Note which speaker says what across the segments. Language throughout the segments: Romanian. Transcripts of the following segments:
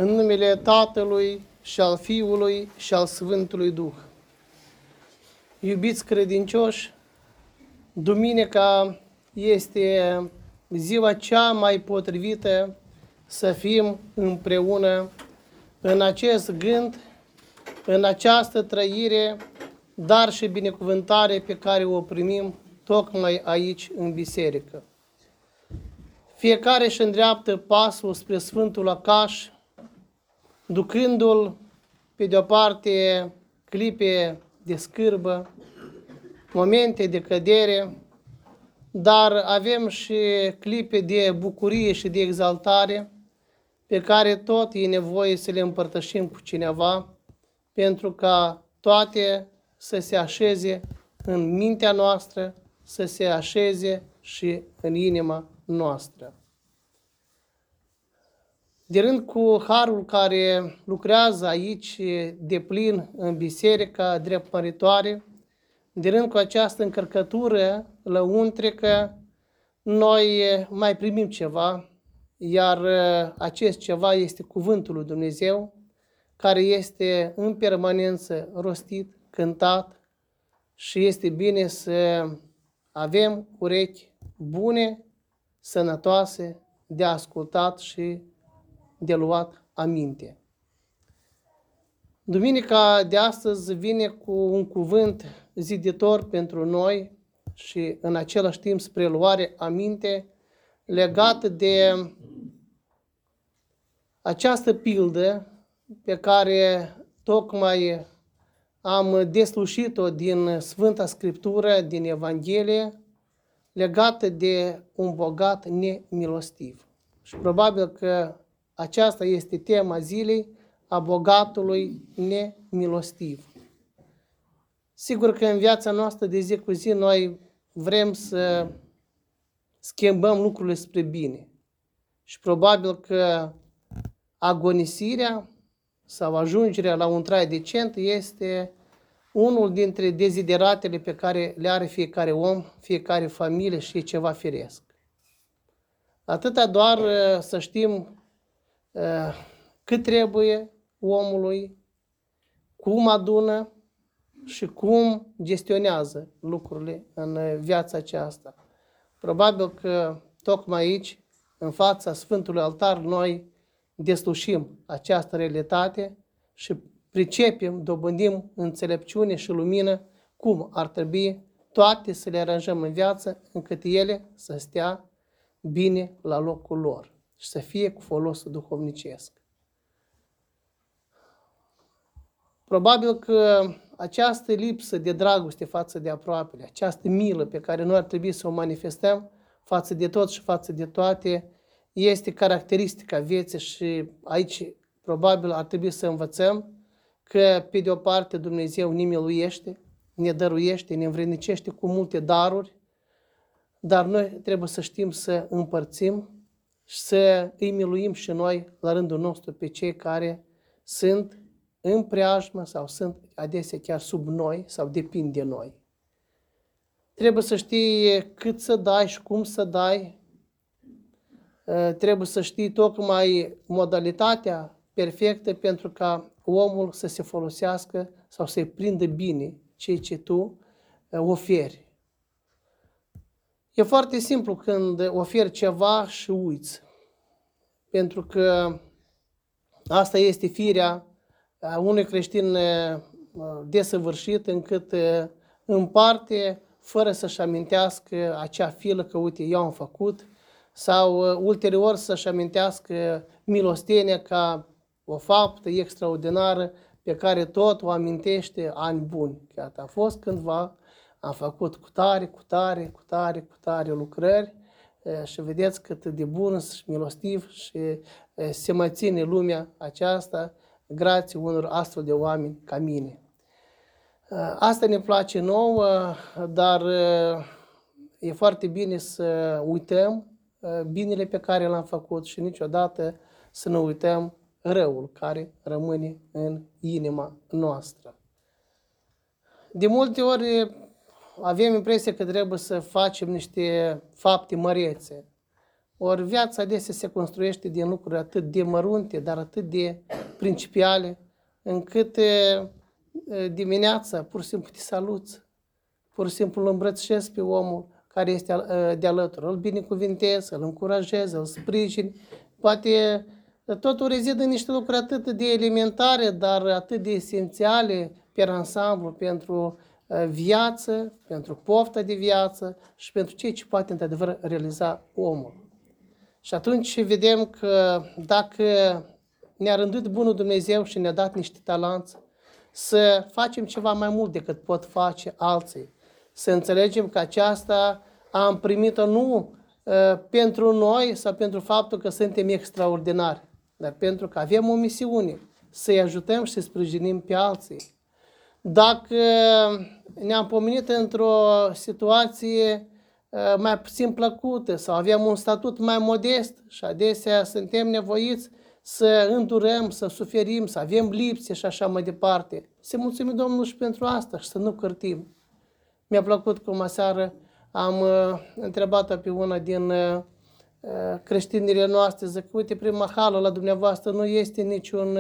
Speaker 1: În numele Tatălui și al Fiului și al Sfântului Duh. Iubiți credincioși, duminica este ziua cea mai potrivită să fim împreună în acest gând, în această trăire, dar și binecuvântare pe care o primim tocmai aici în biserică. Fiecare își îndreaptă pasul spre Sfântul Locaș, ducându-l pe de-o parte clipe de scârbă, momente de cădere, dar avem și clipe de bucurie și de exaltare pe care tot e nevoie să le împărtășim cu cineva, pentru ca toate să se așeze în mintea noastră, să se așeze și în inima noastră. De rând cu harul care lucrează aici de plin în biserica drept măritoare, de rând cu această încărcătură lăuntrică, noi mai primim ceva, iar acest ceva este Cuvântul lui Dumnezeu, care este în permanență rostit, cântat și este bine să avem urechi bune, sănătoase, de ascultat și de luat aminte. Duminica de astăzi vine cu un cuvânt ziditor pentru noi și în același timp spre luare aminte legată de această pildă pe care tocmai am deslușit-o din Sfânta Scriptură, din Evanghelie, legată de un bogat nemilostiv. Și probabil că aceasta este tema zilei, a bogatului nemilostiv. Sigur că în viața noastră de zi cu zi noi vrem să schimbăm lucrurile spre bine. Și probabil că agonisirea sau ajungerea la un trai decent este unul dintre dezideratele pe care le are fiecare om, fiecare familie și e ceva firesc. Atâta doar să știm cât trebuie omului, cum adună și cum gestionează lucrurile în viața aceasta. Probabil că tocmai aici, în fața Sfântului Altar, noi deslușim această realitate și pricepem, dobândim înțelepciune și lumină cum ar trebui toate să le aranjăm în viață, încât ele să stea bine la locul lor și să fie cu folos duhovnicesc. Probabil că această lipsă de dragoste față de aproapele, această milă pe care noi ar trebui să o manifestăm față de tot și față de toate, este caracteristica vieții și aici probabil ar trebui să învățăm că pe de o parte Dumnezeu ne miluiește, ne dăruiește, ne învrednicește cu multe daruri, dar noi trebuie să știm să împărțim și să îi miluim și noi la rândul nostru pe cei care sunt în preajmă sau sunt adesea chiar sub noi sau depind de noi. Trebuie să știi cât să dai și cum să dai. Trebuie să știi tocmai modalitatea perfectă pentru ca omul să se folosească sau să-i prindă bine ceea ce tu oferi. E foarte simplu când oferi ceva și uiți. Pentru că asta este firea unui creștin desăvârșit, încât împarte fără să-și amintească acea filă că, uite, eu am făcut, sau ulterior să-și amintească milostenia ca o faptă extraordinară pe care tot o amintește ani buni. Chiar a fost cândva, am făcut cu tare lucrări și vedeți cât de bun și milostiv și se mai ține lumea aceasta grație unor astfel de oameni ca mine. Asta ne place nouă, dar e foarte bine să uităm binele pe care l-am făcut și niciodată să nu uităm răul care rămâne în inima noastră. De multe ori avem impresia că trebuie să facem niște fapte mărețe. Ori viața adesea se construiește din lucruri atât de mărunte, dar atât de principiale, încât dimineața pur și simplu te saluți, pur și simplu îl îmbrățișezi pe omul care este de alături, îl binecuvintezi, îl încurajezi, îl sprijini. Poate totul rezidă în niște lucruri atât de elementare, dar atât de esențiale pe ansamblu, pentru viață, pentru pofta de viață și pentru ceea ce poate într-adevăr realiza omul. Și atunci vedem că dacă ne-a rânduit bunul Dumnezeu și ne-a dat niște talanți, să facem ceva mai mult decât pot face alții. Să înțelegem că aceasta am primit-o nu pentru noi sau pentru faptul că suntem extraordinari, dar pentru că avem o misiune, să-i ajutăm și să sprijinim pe alții. Dacă ne-am pomenit într-o situație mai puțin plăcută sau avem un statut mai modest și adesea suntem nevoiți să îndurăm, să suferim, să avem lipse și așa mai departe, să mulțumim Domnului și pentru asta și să nu cârtim. Mi-a plăcut cum aseară am întrebat-o pe una din creștinile noastre, zic, uite, prima hală la dumneavoastră nu este niciun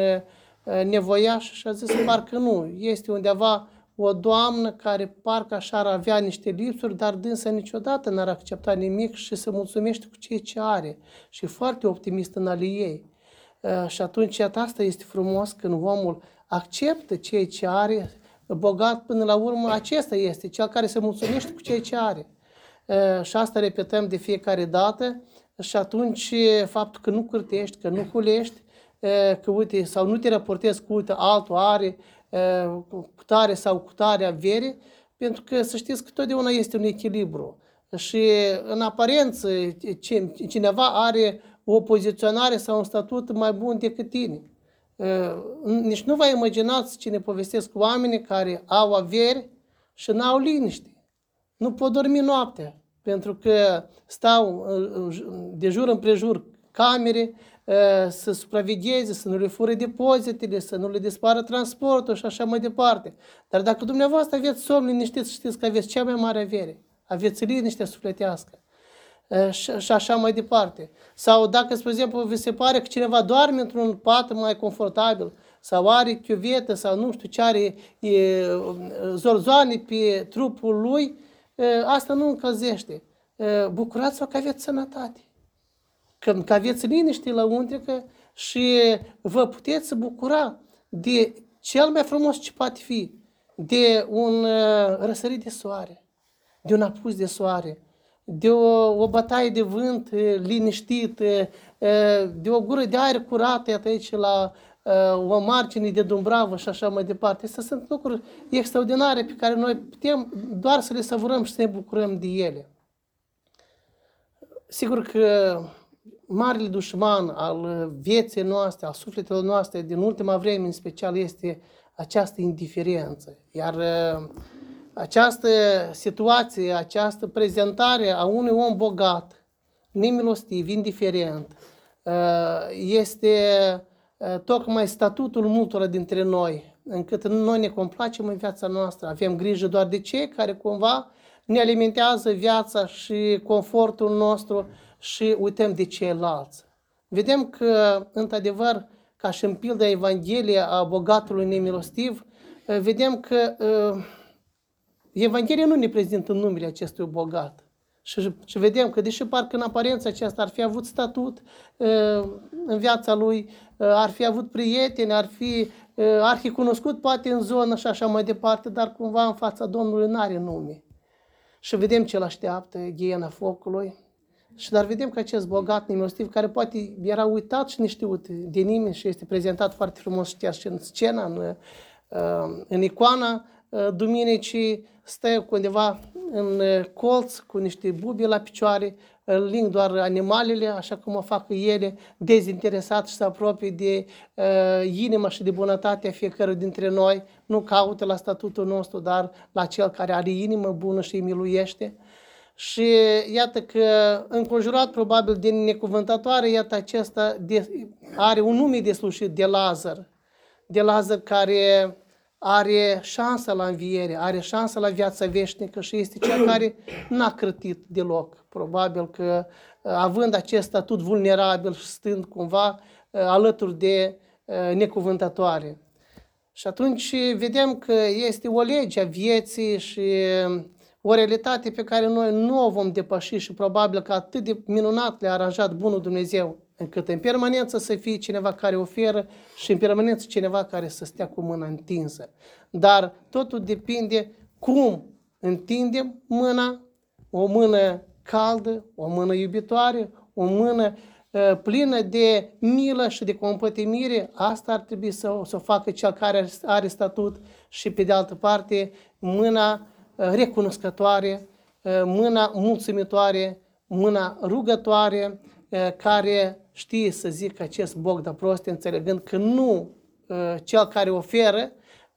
Speaker 1: nevoiaș și a zis, parcă nu, este undeva o doamnă care parcă așa ar avea niște lipsuri, dar dânsa niciodată n-ar accepta nimic și se mulțumește cu ceea ce are și foarte optimist în ale ei. Și atunci asta este frumos când omul acceptă ceea ce are, bogat până la urmă, acesta este cel care se mulțumește cu ceea ce are. Și asta repetăm de fiecare dată și atunci faptul că nu cârtești, că nu hulești, că uite, sau nu te raportezi cu uite, altul are cu tare sau cu tare avere, pentru că să știți că totdeauna este un echilibru. Și în aparență cineva are o poziționare sau un statut mai bun decât tine. Nici nu vă imaginați cine povestesc oameni care au averi și n-au liniște. Nu pot dormi noaptea, pentru că stau de jur împrejur camere, să supravegheze, să nu le fure depozitele, să nu le dispară transportul și așa mai departe. Dar dacă dumneavoastră aveți somn liniștit, știți că aveți cea mai mare avere, aveți liniștea sufletească și așa mai departe. Sau dacă, spre exemplu, vi se pare că cineva doarme într-un pat mai confortabil sau are chiuvetă sau nu știu ce are zorzoane pe trupul lui, asta nu încălzește. Bucurați-vă că aveți sănătate. Că aveți liniște la untrică și vă puteți bucura de cel mai frumos ce poate fi, de un răsărit de soare, de un apus de soare, de o bătaie de vânt liniștită, de o gură de aer curată, iată aici la o margine de Dumbravă și așa mai departe. Astea sunt lucruri extraordinare pe care noi putem doar să le savurăm și să ne bucurăm de ele. Sigur că marele dușman al vieții noastre, al sufletelor noastre, din ultima vreme în special, este această indiferență. Iar această situație, această prezentare a unui om bogat, nemilostiv, indiferent, este tocmai statutul multora dintre noi, încât noi ne complacem în viața noastră, avem grijă doar de cei care cumva ne alimentează viața și confortul nostru și uităm de ceilalți. Vedem că, într-adevăr, ca și în pilda Evanghelia a bogatului nemilostiv, vedem că Evanghelia nu ne prezintă numele acestui bogat. Și vedem că, deși parcă în aparență acesta ar fi avut statut în viața lui, ar fi avut prieteni, ar fi cunoscut poate în zonă și așa mai departe, dar cumva în fața Domnului n-are nume. Și vedem ce îl așteaptă, ghiena focului. Dar vedem că acest bogat nemilostiv, care poate era uitat și neștiut de nimeni și este prezentat foarte frumos chiar și în scena, în icoana duminicii, stă undeva în colț cu niște bubi la picioare, îl ling doar animalele, așa cum o fac ele, dezinteresat și se apropie de inima și de bunătatea fiecărui dintre noi, nu caută la statutul nostru, dar la cel care are inimă bună și îi miluiește. Și iată că, înconjurat probabil de necuvântătoare, iată acesta are un nume deslușit de Lazar. De Lazar care are șansa la înviere, are șansa la viața veșnică și este cel care n-a crătit deloc. Probabil că având acest statut vulnerabil și stând cumva alături de necuvântătoare. Și atunci vedem că este o lege a vieții și o realitate pe care noi nu o vom depăși și probabil că atât de minunat le-a aranjat Bunul Dumnezeu, încât în permanență să fie cineva care oferă și în permanență cineva care să stea cu mâna întinsă. Dar totul depinde cum întindem mâna, o mână caldă, o mână iubitoare, o mână plină de milă și de compătimire. Asta ar trebui să o facă cel care are statut și pe de altă parte mâna recunoscătoare, mâna mulțumitoare, mâna rugătoare, care știe să zică acest Bog de proste, înțelegând că nu cel care oferă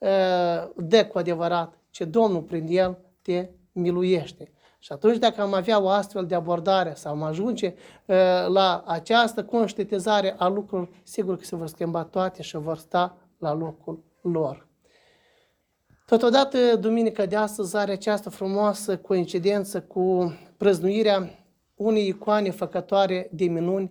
Speaker 1: dă cu adevărat, ci Domnul prin el te miluiește. Și atunci dacă am avea o astfel de abordare sau am ajunge la această conștientizare a lucrurilor, sigur că se vor schimba toate și vor sta la locul lor. Totodată, duminica de astăzi are această frumoasă coincidență cu prăznuirea unei icoane făcătoare de minuni,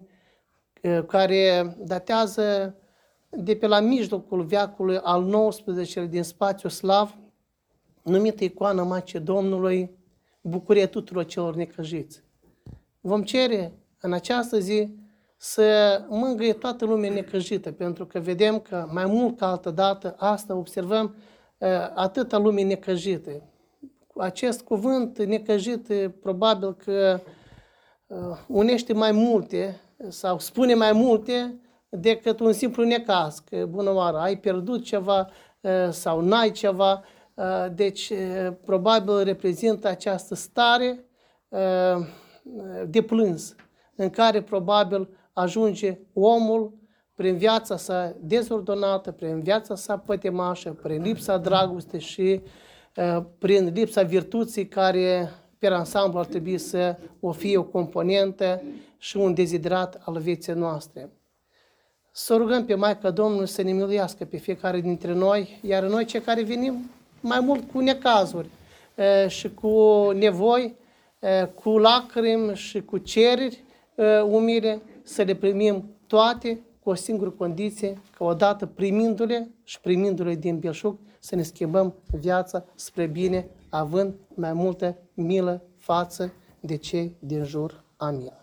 Speaker 1: care datează de pe la mijlocul veacului al XIX din spațiu slav, numită icoana Maicii Domnului, bucurie tuturor celor necăjiți. Vom cere în această zi să mângâie toată lumea necăjită, pentru că vedem că mai mult ca altă dată asta observăm atâta lume necăjită. Acest cuvânt necăjit probabil că unește mai multe sau spune mai multe decât un simplu necaz, că bună oară, ai pierdut ceva sau n-ai ceva. Deci probabil reprezintă această stare de plâns în care probabil ajunge omul prin viața sa dezordonată, prin viața sa pătimașă, prin lipsa dragostei și prin lipsa virtuții care pe ansamblu ar trebui să o fie o componentă și un deziderat al vieții noastre. Să rugăm pe Maica Domnului să ne miluiască pe fiecare dintre noi, iar noi cei care venim mai mult cu necazuri și cu nevoi, cu lacrimi și cu cereri umile, să le primim toate cu o singură condiție, că odată primindu-le și primindu-le din belșug, să ne schimbăm viața spre bine, având mai multă milă față de cei din jur. Amin.